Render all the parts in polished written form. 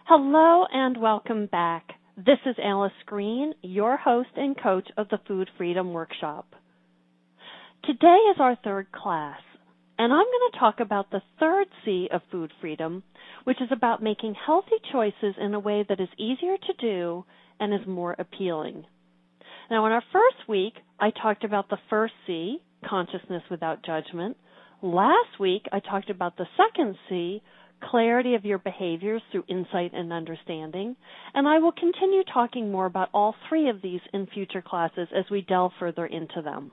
Hello and welcome back. This is Alice Green, your host and coach of the Food Freedom Workshop. Today is our third class, and I'm going to talk about the third C of food freedom, which is about making healthy choices in a way that is easier to do and is more appealing. Now, in our first week, I talked about the first C, consciousness without judgment. Last week, I talked about the second C, clarity of your behaviors through insight and understanding, and I will continue talking more about all three of these in future classes as we delve further into them.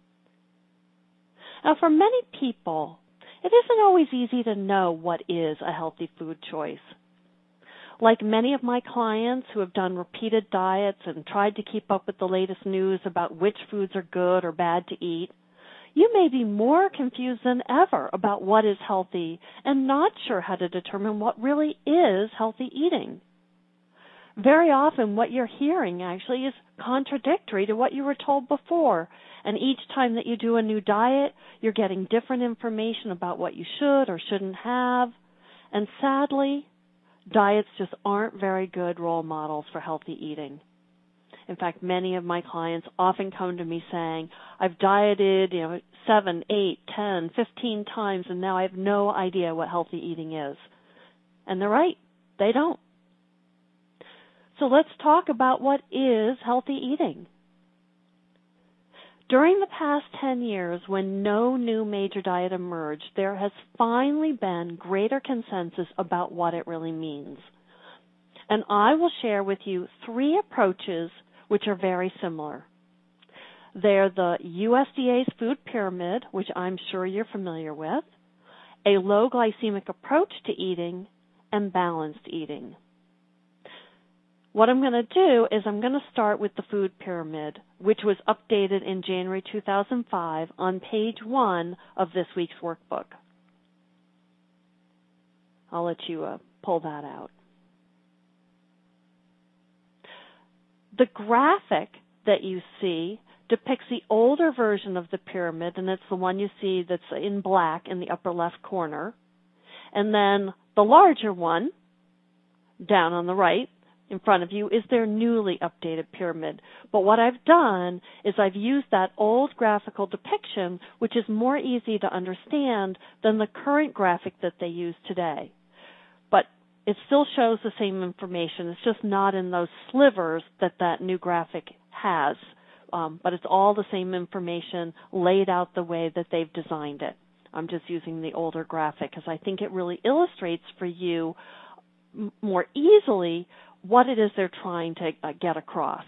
Now, for many people, it isn't always easy to know what is a healthy food choice. Like many of my clients who have done repeated diets and tried to keep up with the latest news about which foods are good or bad to eat, you may be more confused than ever about what is healthy and not sure how to determine what really is healthy eating. Very often what you're hearing actually is contradictory to what you were told before, and each time that you do a new diet, you're getting different information about what you should or shouldn't have, and sadly, diets just aren't very good role models for healthy eating. In fact, many of my clients often come to me saying, I've dieted 7, 8, 10, 15 times, and now I have no idea what healthy eating is. And they're right, they don't. So let's talk about what is healthy eating. During the past 10 years, when no new major diet emerged, there has finally been greater consensus about what it really means. And I will share with you three approaches which are very similar. They're the USDA's food pyramid, which I'm sure you're familiar with, a low glycemic approach to eating, and balanced eating. What I'm going to do is I'm going to start with the food pyramid, which was updated in January 2005 on page 1 of this week's workbook. I'll let you pull that out. The graphic that you see depicts the older version of the pyramid, and it's the one you see that's in black in the upper left corner. And then the larger one, down on the right, in front of you, is their newly updated pyramid. But what I've done is I've used that old graphical depiction, which is more easy to understand than the current graphic that they use today. But it still shows the same information. It's just not in those slivers that new graphic has. But it's all the same information laid out the way that they've designed it. I'm just using the older graphic because I think it really illustrates for you more easily what it is they're trying to get across.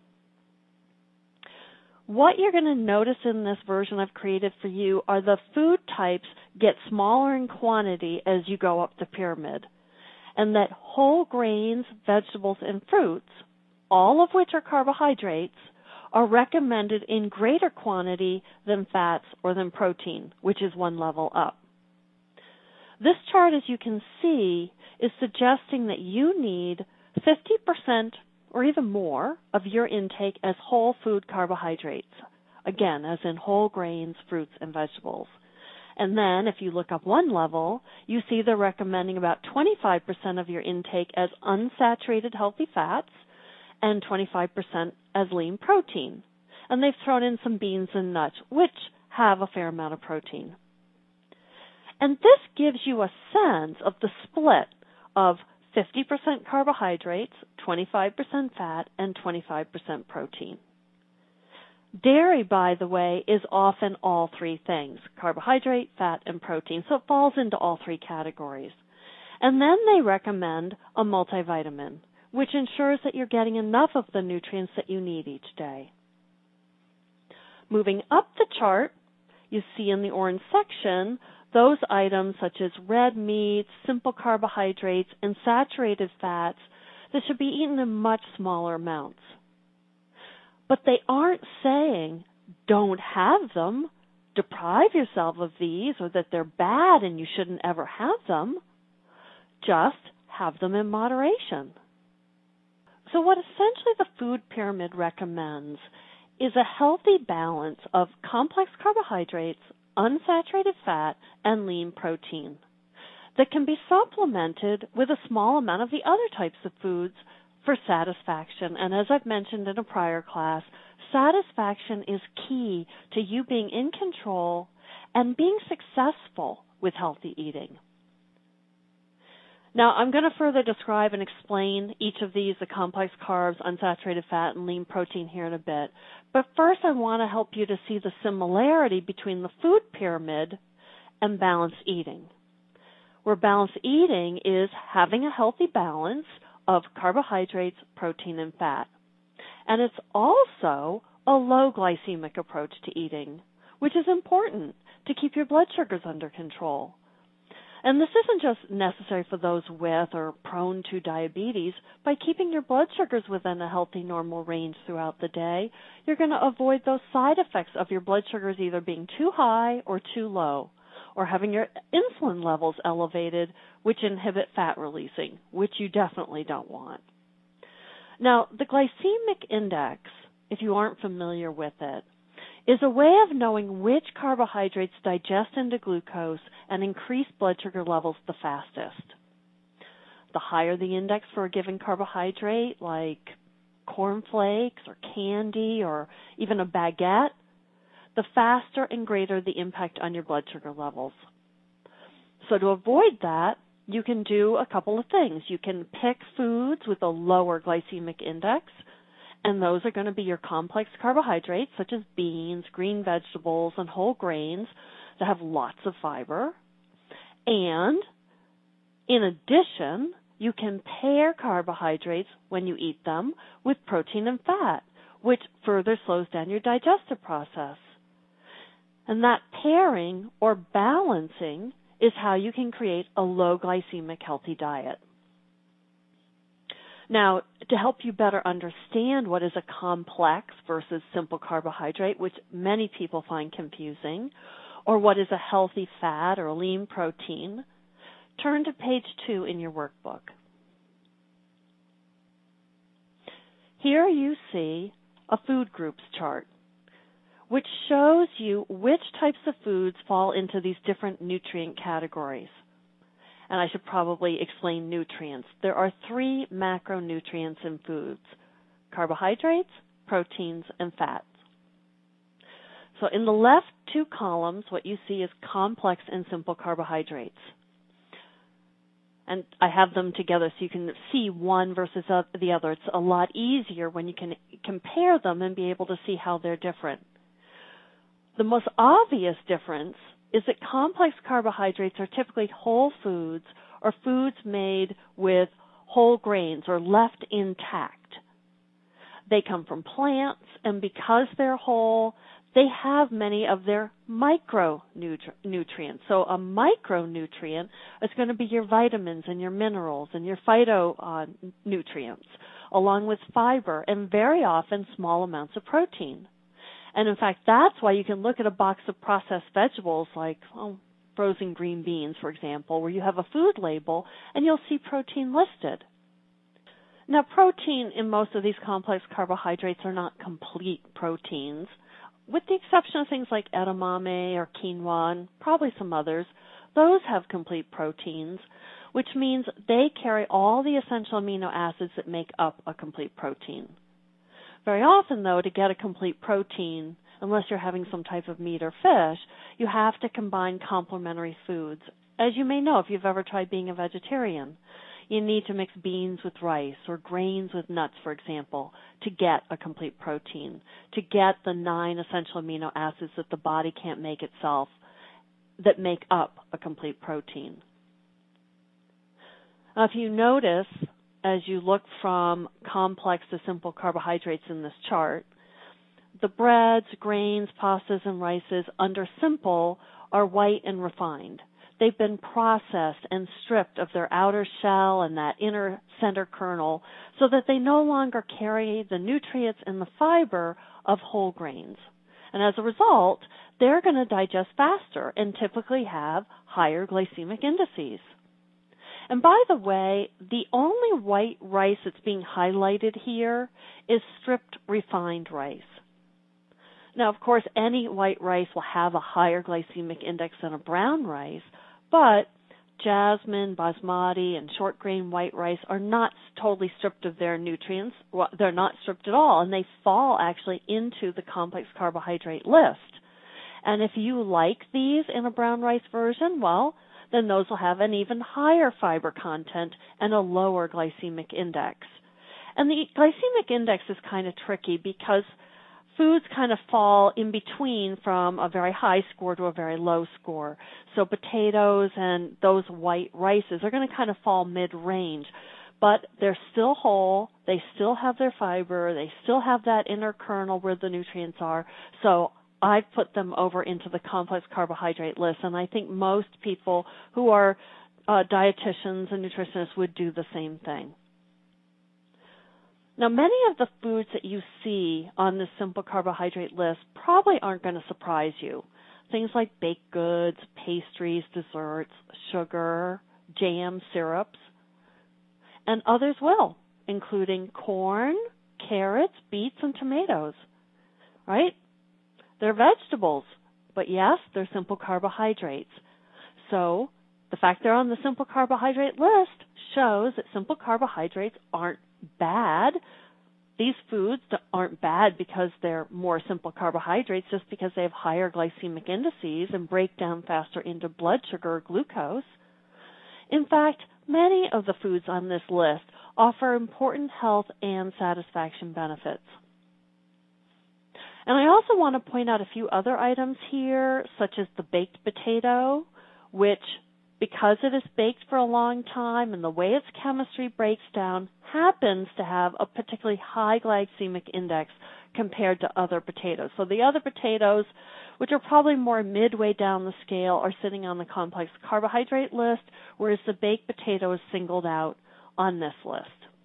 What you're going to notice in this version I've created for you are the food types get smaller in quantity as you go up the pyramid, and that whole grains, vegetables, and fruits, all of which are carbohydrates, are recommended in greater quantity than fats or than protein, which is one level up. This chart, as you can see, is suggesting that you need 50% or even more of your intake as whole food carbohydrates, again, as in whole grains, fruits, and vegetables. And then if you look up one level, you see they're recommending about 25% of your intake as unsaturated healthy fats and 25% as lean protein. And they've thrown in some beans and nuts, which have a fair amount of protein. And this gives you a sense of the split of 50% carbohydrates, 25% fat, and 25% protein. Dairy, by the way, is often all three things, carbohydrate, fat, and protein, so it falls into all three categories. And then they recommend a multivitamin, which ensures that you're getting enough of the nutrients that you need each day. Moving up the chart, you see in the orange section those items such as red meats, simple carbohydrates, and saturated fats that should be eaten in much smaller amounts. But they aren't saying don't have them, deprive yourself of these, or that they're bad and you shouldn't ever have them. Just have them in moderation. So what essentially the food pyramid recommends is a healthy balance of complex carbohydrates, unsaturated fat, and lean protein. that can be supplemented with a small amount of the other types of foods for satisfaction. And as I've mentioned in a prior class, satisfaction is key to you being in control and being successful with healthy eating. Now, I'm going to further describe and explain each of these, the complex carbs, unsaturated fat, and lean protein here in a bit. But first, I want to help you to see the similarity between the food pyramid and balanced eating, where balanced eating is having a healthy balance of carbohydrates, protein, and fat. And it's also a low glycemic approach to eating, which is important to keep your blood sugars under control. And this isn't just necessary for those with or prone to diabetes. By keeping your blood sugars within a healthy normal range throughout the day, you're going to avoid those side effects of your blood sugars either being too high or too low, or having your insulin levels elevated, which inhibit fat releasing, which you definitely don't want. Now, the glycemic index, if you aren't familiar with it, is a way of knowing which carbohydrates digest into glucose and increase blood sugar levels the fastest. The higher the index for a given carbohydrate, like cornflakes or candy or even a baguette, the faster and greater the impact on your blood sugar levels. So to avoid that, you can do a couple of things. You can pick foods with a lower glycemic index, and those are going to be your complex carbohydrates, such as beans, green vegetables, and whole grains that have lots of fiber. And in addition, you can pair carbohydrates when you eat them with protein and fat, which further slows down your digestive process. And that pairing or balancing is how you can create a low glycemic healthy diet. Now, to help you better understand what is a complex versus simple carbohydrate, which many people find confusing, or what is a healthy fat or a lean protein, turn to page 2 in your workbook. Here you see a food groups chart, which shows you which types of foods fall into these different nutrient categories. And I should probably explain nutrients. There are 3 macronutrients in foods: carbohydrates, proteins, and fats. So in the left 2 columns, what you see is complex and simple carbohydrates. And I have them together so you can see one versus the other. It's a lot easier when you can compare them and be able to see how they're different. The most obvious difference is that complex carbohydrates are typically whole foods or foods made with whole grains or left intact. They come from plants, and because they're whole, they have many of their micronutrients. So a micronutrient is going to be your vitamins and your minerals and your phytonutrients, along with fiber and very often small amounts of protein. And in fact, that's why you can look at a box of processed vegetables like frozen green beans, for example, where you have a food label and you'll see protein listed. Now, protein in most of these complex carbohydrates are not complete proteins, with the exception of things like edamame or quinoa and probably some others. Those have complete proteins, which means they carry all the essential amino acids that make up a complete protein. Very often, though, to get a complete protein, unless you're having some type of meat or fish, you have to combine complementary foods. As you may know, if you've ever tried being a vegetarian, you need to mix beans with rice or grains with nuts, for example, to get a complete protein, to get the 9 essential amino acids that the body can't make itself that make up a complete protein. Now, if you notice, as you look from complex to simple carbohydrates in this chart, the breads, grains, pastas, and rices under simple are white and refined. They've been processed and stripped of their outer shell and that inner center kernel so that they no longer carry the nutrients and the fiber of whole grains. And as a result, they're going to digest faster and typically have higher glycemic indices. And by the way, the only white rice that's being highlighted here is stripped refined rice. Now, of course, any white rice will have a higher glycemic index than a brown rice, but jasmine, basmati, and short grain white rice are not totally stripped of their nutrients. Well, they're not stripped at all, and they fall actually into the complex carbohydrate list. And if you like these in a brown rice version, well, then those will have an even higher fiber content and a lower glycemic index. And the glycemic index is kind of tricky because foods kind of fall in between from a very high score to a very low score. So potatoes and those white rices are going to kind of fall mid-range. But they're still whole, they still have their fiber, they still have that inner kernel where the nutrients are. So I've put them over into the complex carbohydrate list, and I think most people who are dietitians and nutritionists would do the same thing. Now, many of the foods that you see on this simple carbohydrate list probably aren't going to surprise you. Things like baked goods, pastries, desserts, sugar, jams, syrups, and others will, including corn, carrots, beets, and tomatoes, right? They're vegetables, but yes, they're simple carbohydrates. So the fact they're on the simple carbohydrate list shows that simple carbohydrates aren't bad. These foods aren't bad because they're more simple carbohydrates, just because they have higher glycemic indices and break down faster into blood sugar or glucose. In fact, many of the foods on this list offer important health and satisfaction benefits. And I also want to point out a few other items here, such as the baked potato, which, because it is baked for a long time and the way its chemistry breaks down, happens to have a particularly high glycemic index compared to other potatoes. So the other potatoes, which are probably more midway down the scale, are sitting on the complex carbohydrate list, whereas the baked potato is singled out on this list.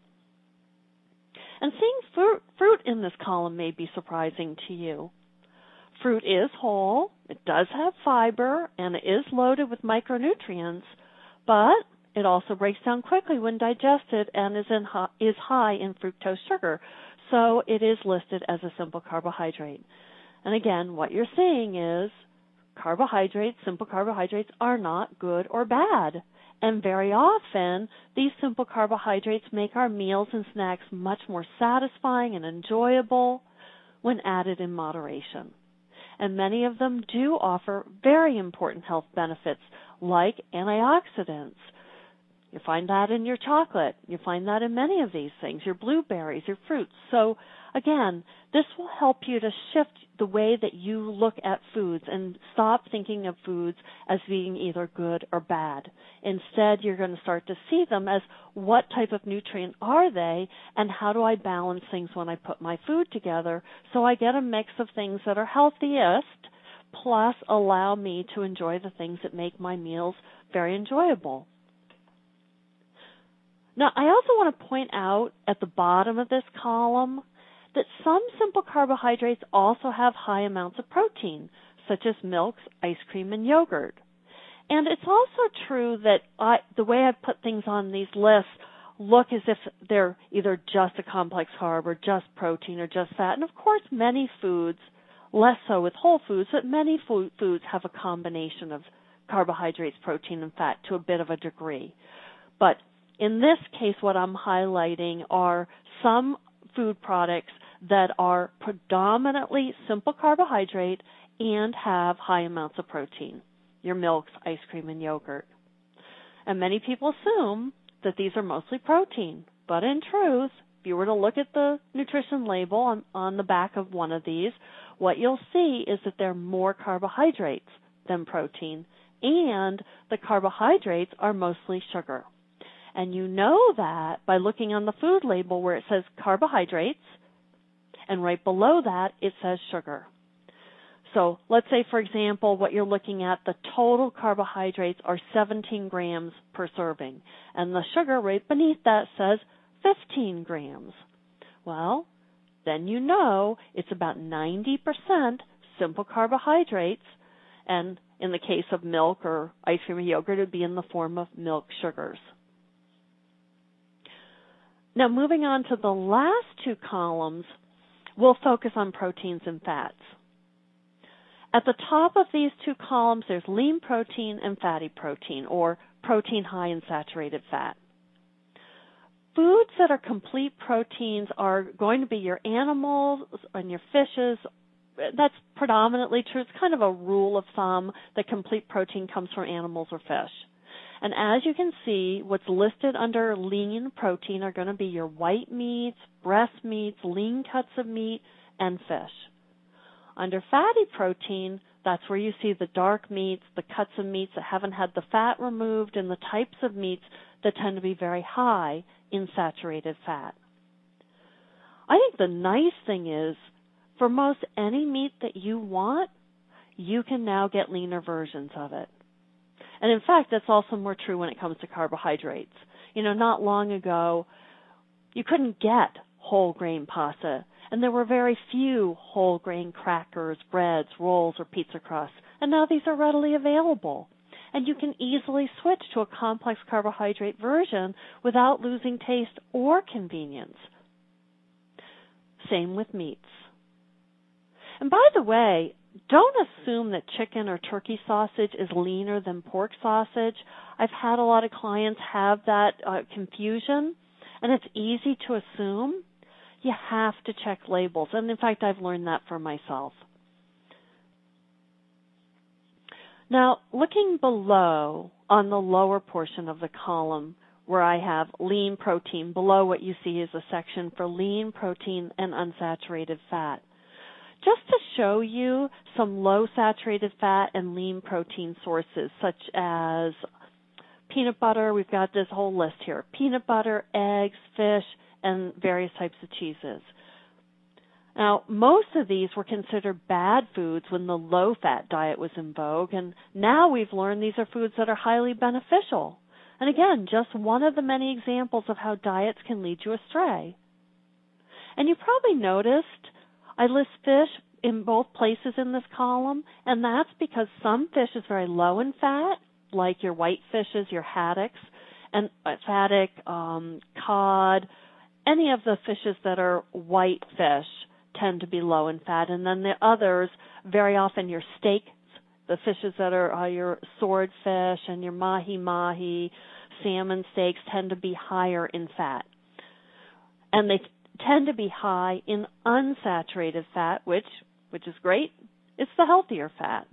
And seeing fruit in this column may be surprising to you. Fruit is whole, it does have fiber, and it is loaded with micronutrients, but it also breaks down quickly when digested and is high in fructose sugar, so it is listed as a simple carbohydrate. And again, what you're seeing is carbohydrates, simple carbohydrates, are not good or bad. And very often, these simple carbohydrates make our meals and snacks much more satisfying and enjoyable when added in moderation. And many of them do offer very important health benefits like antioxidants. You find that in your chocolate. You find that in many of these things, your blueberries, your fruits. So again, this will help you to shift the way that you look at foods and stop thinking of foods as being either good or bad. Instead, you're going to start to see them as what type of nutrient are they and how do I balance things when I put my food together so I get a mix of things that are healthiest plus allow me to enjoy the things that make my meals very enjoyable. Now, I also want to point out at the bottom of this column that some simple carbohydrates also have high amounts of protein, such as milks, ice cream, and yogurt. And it's also true that the way I put things on these lists look as if they're either just a complex carb or just protein or just fat. And of course, many foods, less so with whole foods, but many foods have a combination of carbohydrates, protein, and fat to a bit of a degree. But in this case, what I'm highlighting are some food products that are predominantly simple carbohydrate and have high amounts of protein, your milks, ice cream, and yogurt. And many people assume that these are mostly protein, but in truth, if you were to look at the nutrition label on the back of one of these, what you'll see is that they're more carbohydrates than protein, and the carbohydrates are mostly sugar. And you know that by looking on the food label where it says carbohydrates, and right below that it says sugar. So let's say, for example, what you're looking at, the total carbohydrates are 17 grams per serving, and the sugar right beneath that says 15 grams. Well, then you know it's about 90% simple carbohydrates, and in the case of milk or ice cream or yogurt, it would be in the form of milk sugars. Now, moving on to the last two columns, we'll focus on proteins and fats. At the top of these two columns, there's lean protein and fatty protein, or protein high in saturated fat. Foods that are complete proteins are going to be your animals and your fishes. That's predominantly true. It's kind of a rule of thumb that complete protein comes from animals or fish. And as you can see, what's listed under lean protein are going to be your white meats, breast meats, lean cuts of meat, and fish. Under fatty protein, that's where you see the dark meats, the cuts of meats that haven't had the fat removed, and the types of meats that tend to be very high in saturated fat. I think the nice thing is, for most any meat that you want, you can now get leaner versions of it. And in fact, that's also more true when it comes to carbohydrates. Not long ago, you couldn't get whole grain pasta, and there were very few whole grain crackers, breads, rolls, or pizza crusts, and now these are readily available. And you can easily switch to a complex carbohydrate version without losing taste or convenience. Same with meats. And by the way, don't assume that chicken or turkey sausage is leaner than pork sausage. I've had a lot of clients have that confusion, and it's easy to assume. You have to check labels, and in fact, I've learned that for myself. Now, looking below on the lower portion of the column where I have lean protein, below what you see is a section for lean protein and unsaturated fat. Just to show you some low saturated fat and lean protein sources, such as peanut butter, we've got this whole list here, peanut butter, eggs, fish, and various types of cheeses. Now, most of these were considered bad foods when the low-fat diet was in vogue, and now we've learned these are foods that are highly beneficial. And again, just one of the many examples of how diets can lead you astray. And you probably noticed I list fish in both places in this column, and that's because some fish is very low in fat, like your white fishes, your haddocks, and cod, any of the fishes that are white fish tend to be low in fat, and then the others, very often your steaks, the fishes that are your swordfish and your mahi-mahi, salmon steaks tend to be higher in fat. And they tend to be high in unsaturated fat, which is great. It's the healthier fat.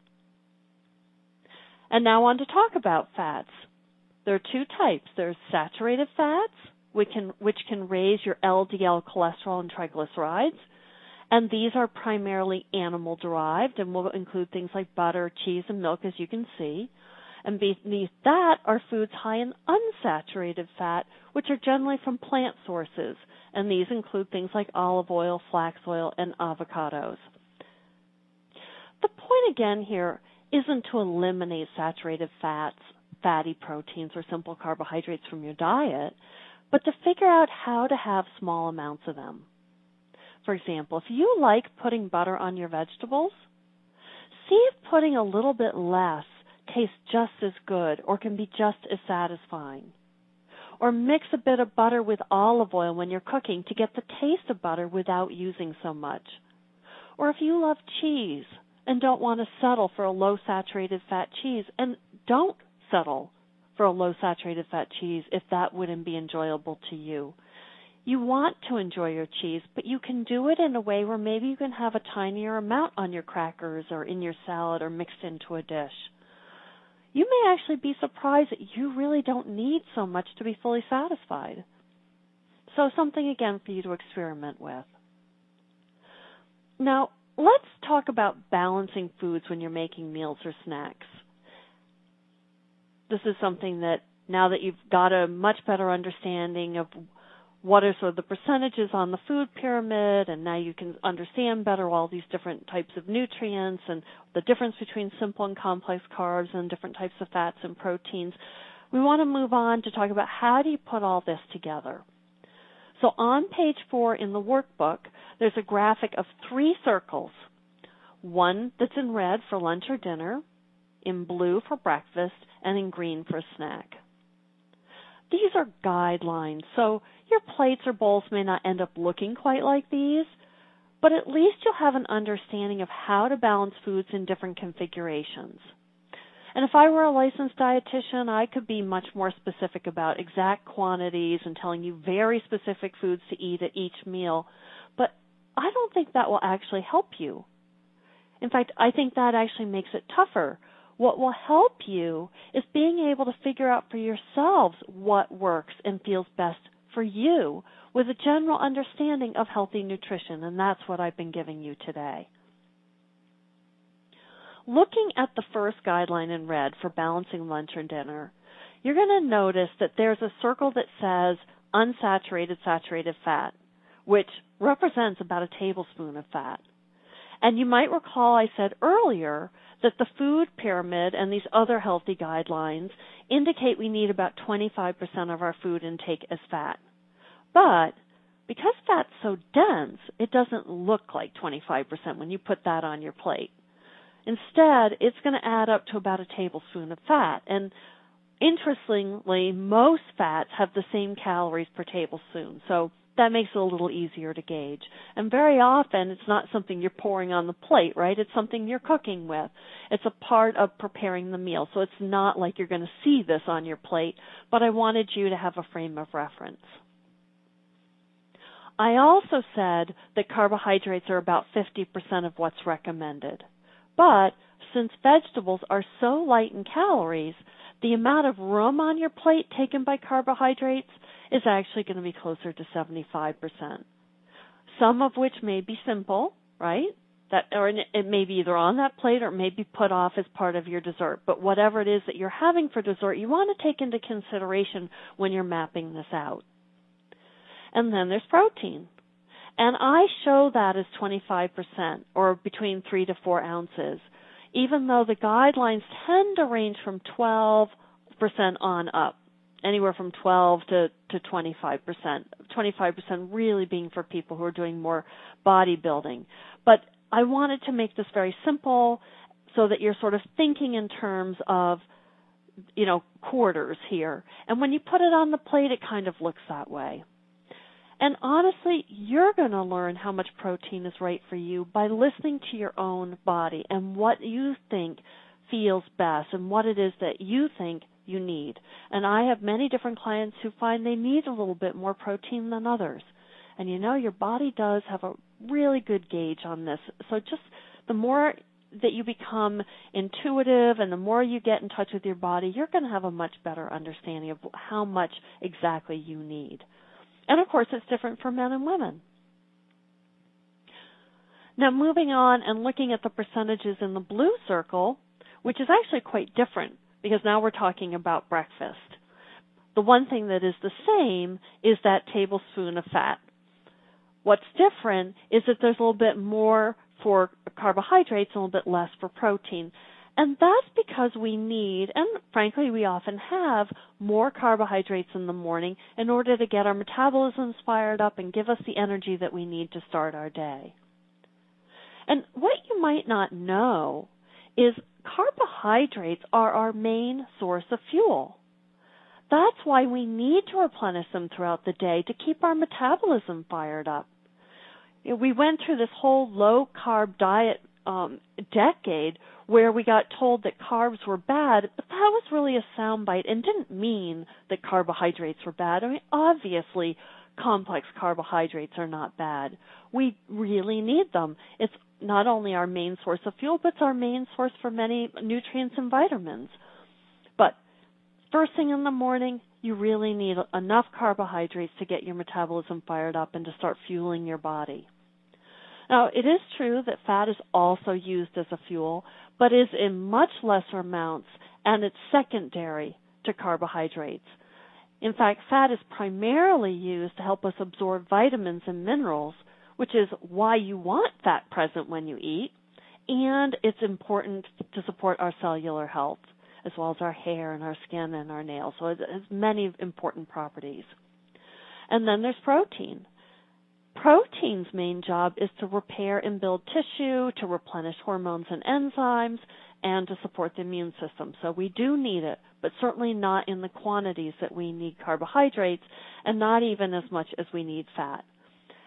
And now on to talk about fats. There are two types. There's saturated fats, which can raise your LDL cholesterol and triglycerides. And these are primarily animal-derived and will include things like butter, cheese, and milk, as you can see. And beneath that are foods high in unsaturated fat, which are generally from plant sources. And these include things like olive oil, flax oil, and avocados. The point again here isn't to eliminate saturated fats, fatty proteins, or simple carbohydrates from your diet, but to figure out how to have small amounts of them. For example, if you like putting butter on your vegetables, see if putting a little bit less tastes just as good or can be just as satisfying. Or mix a bit of butter with olive oil when you're cooking to get the taste of butter without using so much. Or if you love cheese and don't want to settle for a low saturated fat cheese, and don't settle for a low saturated fat cheese if that wouldn't be enjoyable to you. You want to enjoy your cheese, but you can do it in a way where maybe you can have a tinier amount on your crackers or in your salad or mixed into a dish. You may actually be surprised that you really don't need so much to be fully satisfied. So something, again, for you to experiment with. Now, let's talk about balancing foods when you're making meals or snacks. This is something that, now that you've got a much better understanding of what are sort of the percentages on the food pyramid, and now you can understand better all these different types of nutrients and the difference between simple and complex carbs and different types of fats and proteins, we want to move on to talk about how do you put all this together. So on page 4 in the workbook, there's a graphic of 3 circles, one that's in red for lunch or dinner, in blue for breakfast, and in green for a snack. These are guidelines, so your plates or bowls may not end up looking quite like these, but at least you'll have an understanding of how to balance foods in different configurations. And if I were a licensed dietitian, I could be much more specific about exact quantities and telling you very specific foods to eat at each meal, but I don't think that will actually help you. In fact, I think that actually makes it tougher. What will help you is being able to figure out for yourselves what works and feels best for you with a general understanding of healthy nutrition, and that's what I've been giving you today. Looking at the first guideline in red for balancing lunch or dinner, you're going to notice that there's a circle that says unsaturated saturated fat, which represents about a tablespoon of fat. And you might recall I said earlier that the food pyramid and these other healthy guidelines indicate we need about 25% of our food intake as fat. But because fat's so dense, it doesn't look like 25% when you put that on your plate. Instead, it's going to add up to about a tablespoon of fat. And interestingly, most fats have the same calories per tablespoon, so that makes it a little easier to gauge. And very often, it's not something you're pouring on the plate, right? It's something you're cooking with. It's a part of preparing the meal, so it's not like you're going to see this on your plate, but I wanted you to have a frame of reference. I also said that carbohydrates are about 50% of what's recommended. But since vegetables are so light in calories, the amount of room on your plate taken by carbohydrates is actually going to be closer to 75%. Some of which may be simple, right? Or it may be either on that plate or it may be put off as part of your dessert. But whatever it is that you're having for dessert, you want to take into consideration when you're mapping this out. And then there's protein. And I show that as 25%, or between 3 to 4 ounces, even though the guidelines tend to range from 12% on up, anywhere from 12 to 25%, 25% really being for people who are doing more bodybuilding. But I wanted to make this very simple so that you're sort of thinking in terms of, quarters here. And when you put it on the plate, it kind of looks that way. And honestly, you're going to learn how much protein is right for you by listening to your own body and what you think feels best and what it is that you think you need. And I have many different clients who find they need a little bit more protein than others. And your body does have a really good gauge on this. So just the more that you become intuitive and the more you get in touch with your body, you're going to have a much better understanding of how much exactly you need. And, of course, it's different for men and women. Now, moving on and looking at the percentages in the blue circle, which is actually quite different because now we're talking about breakfast. The one thing that is the same is that tablespoon of fat. What's different is that there's a little bit more for carbohydrates and a little bit less for protein. And that's because we need, and frankly we often have, more carbohydrates in the morning in order to get our metabolisms fired up and give us the energy that we need to start our day. And what you might not know is carbohydrates are our main source of fuel. That's why we need to replenish them throughout the day to keep our metabolism fired up. We went through this whole low-carb diet decade where we got told that carbs were bad, but that was really a soundbite and didn't mean that carbohydrates were bad. I mean, obviously, complex carbohydrates are not bad. We really need them. It's not only our main source of fuel, but it's our main source for many nutrients and vitamins. But first thing in the morning, you really need enough carbohydrates to get your metabolism fired up and to start fueling your body. Now, it is true that fat is also used as a fuel, but is in much lesser amounts, and it's secondary to carbohydrates. In fact, fat is primarily used to help us absorb vitamins and minerals, which is why you want fat present when you eat, and it's important to support our cellular health, as well as our hair and our skin and our nails. So it has many important properties. And then there's protein. Protein's main job is to repair and build tissue, to replenish hormones and enzymes, and to support the immune system. So we do need it, but certainly not in the quantities that we need carbohydrates, and not even as much as we need fat.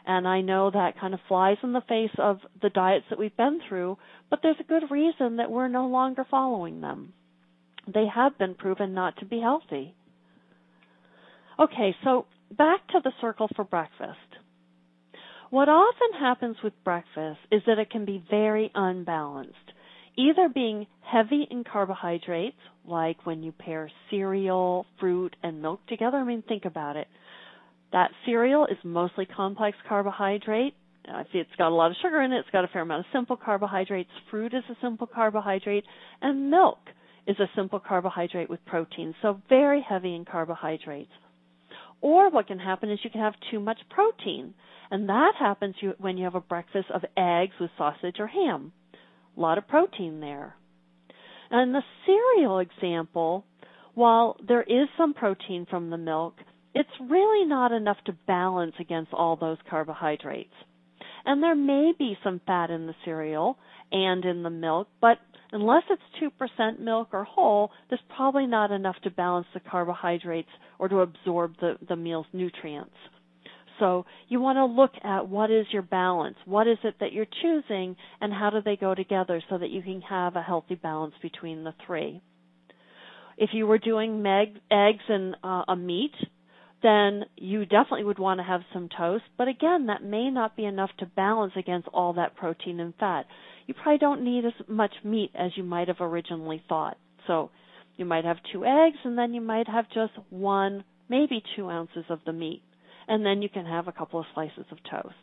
And I know that kind of flies in the face of the diets that we've been through, but there's a good reason that we're no longer following them. They have been proven not to be healthy. Okay, so back to the circle for breakfast. What often happens with breakfast is that it can be very unbalanced, either being heavy in carbohydrates, like when you pair cereal, fruit, and milk together. I mean, think about it. That cereal is mostly complex carbohydrate. If it's got a lot of sugar in it, it's got a fair amount of simple carbohydrates. Fruit is a simple carbohydrate, and milk is a simple carbohydrate with protein, so very heavy in carbohydrates. Or what can happen is you can have too much protein, and that happens when you have a breakfast of eggs with sausage or ham. A lot of protein there. And in the cereal example, while there is some protein from the milk, it's really not enough to balance against all those carbohydrates. And there may be some fat in the cereal and in the milk, but unless it's 2% milk or whole, there's probably not enough to balance the carbohydrates or to absorb the meal's nutrients. So you want to look at what is your balance, what is it that you're choosing, and how do they go together so that you can have a healthy balance between the three. If you were doing eggs and a meat, then you definitely would want to have some toast. But again, that may not be enough to balance against all that protein and fat. You probably don't need as much meat as you might have originally thought. So you might have 2 eggs, and then you might have just 1, maybe 2 ounces of the meat. And then you can have a couple of slices of toast.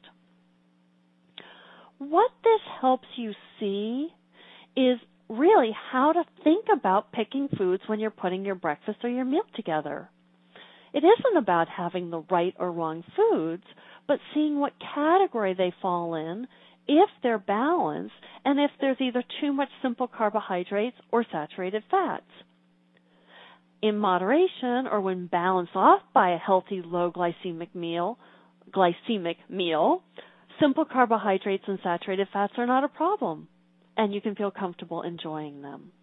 What this helps you see is really how to think about picking foods when you're putting your breakfast or your meal together. It isn't about having the right or wrong foods, but seeing what category they fall in, if they're balanced, and if there's either too much simple carbohydrates or saturated fats. In moderation, or when balanced off by a healthy low glycemic meal, simple carbohydrates and saturated fats are not a problem, and you can feel comfortable enjoying them.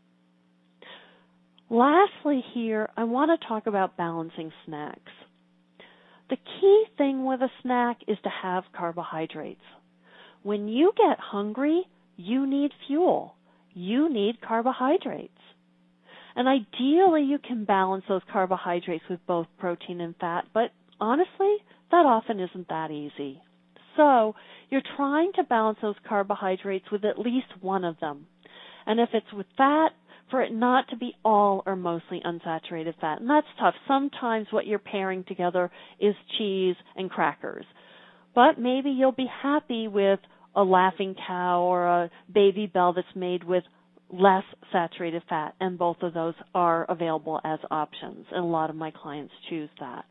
Lastly here, I want to talk about balancing snacks. The key thing with a snack is to have carbohydrates. When you get hungry, you need fuel. You need carbohydrates. And ideally, you can balance those carbohydrates with both protein and fat, but honestly, that often isn't that easy. So you're trying to balance those carbohydrates with at least one of them. And if it's with fat, for it not to be all or mostly unsaturated fat. And that's tough. Sometimes what you're pairing together is cheese and crackers. But maybe you'll be happy with a Laughing Cow or a Baby Bell that's made with less saturated fat, and both of those are available as options, and a lot of my clients choose that.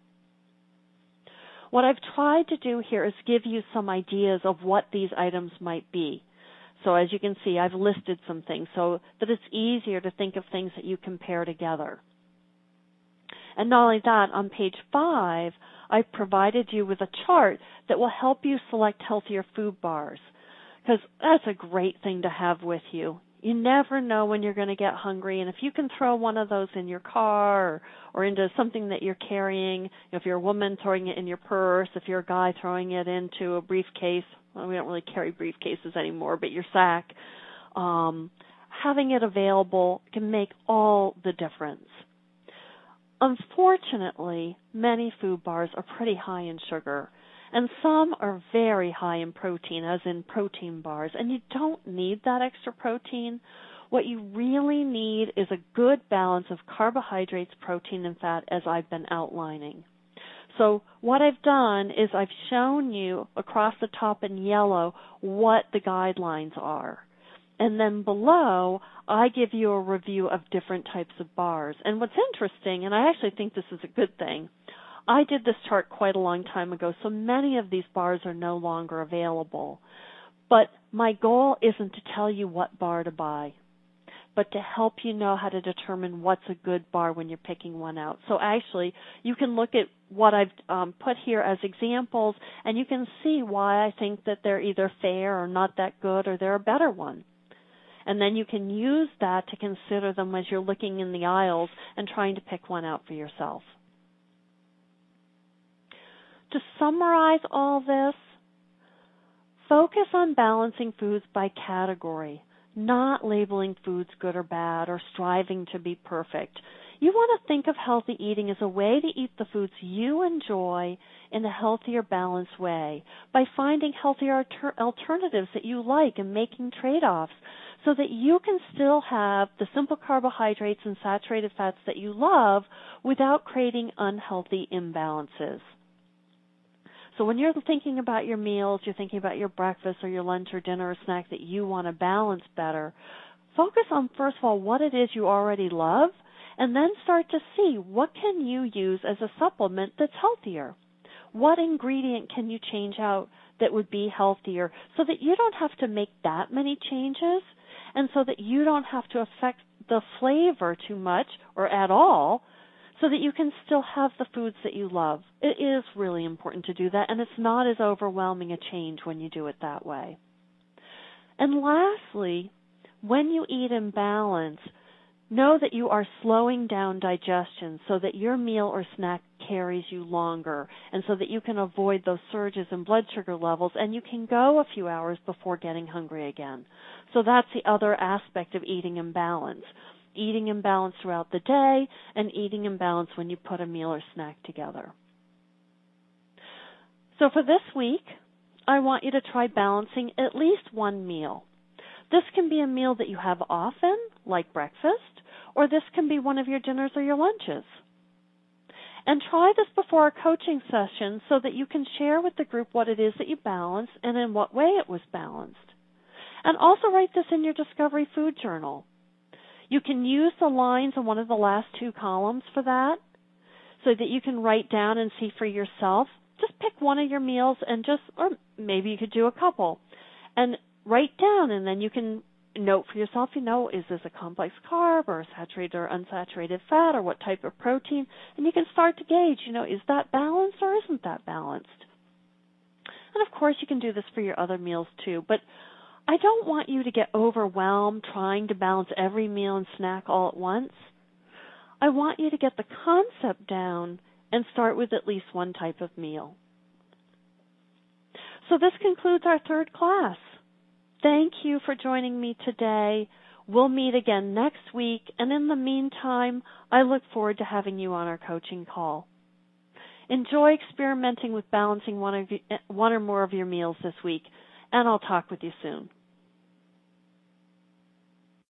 What I've tried to do here is give you some ideas of what these items might be. So as you can see, I've listed some things so that it's easier to think of things that you can pair together. And not only that, on page 5, I've provided you with a chart that will help you select healthier food bars, because that's a great thing to have with you. You never know when you're going to get hungry, and if you can throw one of those in your car or into something that you're carrying, if you're a woman, throwing it in your purse, if you're a guy, throwing it into a briefcase. Well, we don't really carry briefcases anymore, but your sack, having it available can make all the difference. Unfortunately, many food bars are pretty high in sugar, and some are very high in protein, as in protein bars, and you don't need that extra protein. What you really need is a good balance of carbohydrates, protein, and fat, as I've been outlining. So what I've done is I've shown you across the top in yellow what the guidelines are. And then below, I give you a review of different types of bars. And what's interesting, and I actually think this is a good thing, I did this chart quite a long time ago, so many of these bars are no longer available. But my goal isn't to tell you what bar to buy, but to help you know how to determine what's a good bar when you're picking one out. So actually, you can look at what I've put here as examples, and you can see why I think that they're either fair or not that good, or they're a better one. And then you can use that to consider them as you're looking in the aisles and trying to pick one out for yourself. To summarize all this, focus on balancing foods by category, not labeling foods good or bad or striving to be perfect. You want to think of healthy eating as a way to eat the foods you enjoy in a healthier, balanced way by finding healthier alternatives that you like and making trade-offs so that you can still have the simple carbohydrates and saturated fats that you love without creating unhealthy imbalances. So when you're thinking about your meals, you're thinking about your breakfast or your lunch or dinner or snack that you want to balance better, focus on, first of all, what it is you already love, and then start to see what can you use as a supplement that's healthier. What ingredient can you change out that would be healthier so that you don't have to make that many changes and so that you don't have to affect the flavor too much or at all so that you can still have the foods that you love. It is really important to do that, and it's not as overwhelming a change when you do it that way. And lastly, when you eat in balance, know that you are slowing down digestion so that your meal or snack carries you longer and so that you can avoid those surges in blood sugar levels and you can go a few hours before getting hungry again. So that's the other aspect of eating in balance. Eating in balance throughout the day and eating in balance when you put a meal or snack together. So for this week, I want you to try balancing at least one meal. This can be a meal that you have often, like breakfast, or this can be one of your dinners or your lunches. And try this before a coaching session so that you can share with the group what it is that you balance and in what way it was balanced. And also write this in your Discovery Food Journal. You can use the lines in one of the last two columns for that so that you can write down and see for yourself. Just pick one of your meals and or maybe you could do a couple, and write down, and then you can note for yourself, is this a complex carb or a saturated or unsaturated fat or what type of protein? And you can start to gauge, is that balanced or isn't that balanced? And of course you can do this for your other meals too, but I don't want you to get overwhelmed trying to balance every meal and snack all at once. I want you to get the concept down and start with at least one type of meal. So this concludes our third class. Thank you for joining me today. We'll meet again next week, and in the meantime, I look forward to having you on our coaching call. Enjoy experimenting with balancing one or more of your meals this week, and I'll talk with you soon.